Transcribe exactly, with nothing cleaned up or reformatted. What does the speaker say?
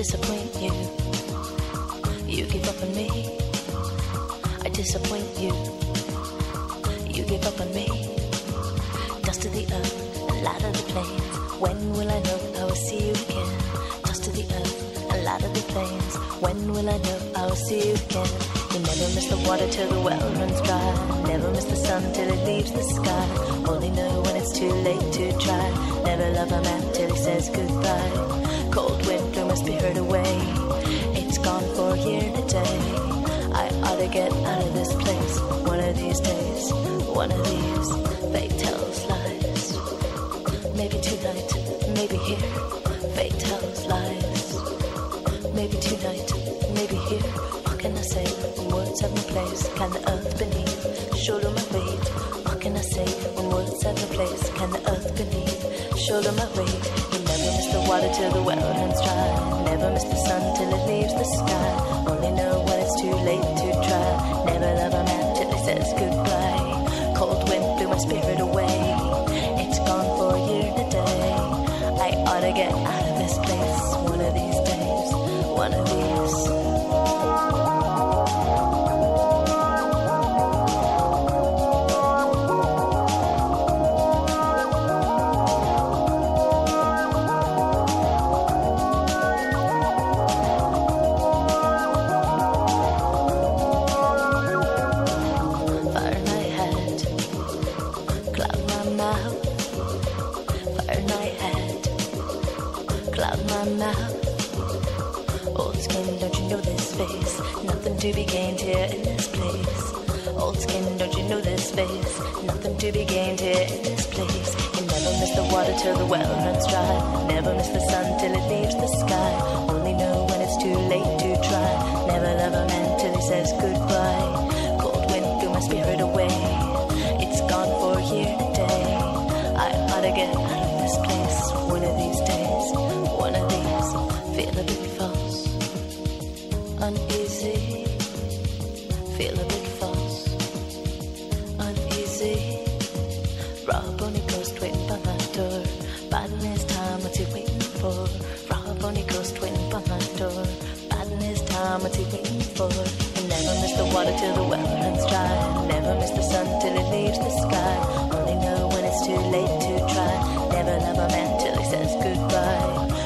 disappoint you. You give up on me. I disappoint you. You give up on me. Dust to the earth and light of the plains. When will I know I will see you again? Dust to the earth and light of the plains. When will I know I will see you again? You never miss the water till the well runs dry. Never miss the sun till it leaves the sky. Only know when it's too late to try. Never love a man till he says goodbye. Cold wind blew my spirit away. It's gone for a year and a day. I ought to get out of this place. One of these days, one of these fate tells lies. Maybe tonight, maybe here, fate tells lies. Maybe tonight, maybe here. What can I say when words have no place? Can the earth beneath shoulder my weight? What can I say when words have no place? Can the earth beneath shoulder my weight? You never miss the water till the well runs dry. Never miss the sun till it leaves the sky. Only know when it's too late to try. Never love a man till he says goodbye. Cold wind blew my spirit away. It's gone for a year and a day. I ought to get out of this place. One of these days, one of these. To be gained here in this place. Old skin, don't you know this face? Nothing to be gained here in this place. You never miss the water till the well runs dry. Never miss the sun till it leaves the sky. Only know when it's too late to try. Never love a man till he says goodbye. Cold wind blew my spirit away. It's gone for a year and a day. I ought to get out of this place. One of these days, one of these. Feel a bit false, uneasy. Feel a bit false, uneasy. Rob on the coast waiting by my door. Biding his time, what's he waiting for? Rob on the coast waiting by my door. Biding his time, what's he waiting for? And never miss the water till the well runs dry. Never miss the sun till it leaves the sky. Only know when it's too late to try. Never love a man till he says goodbye.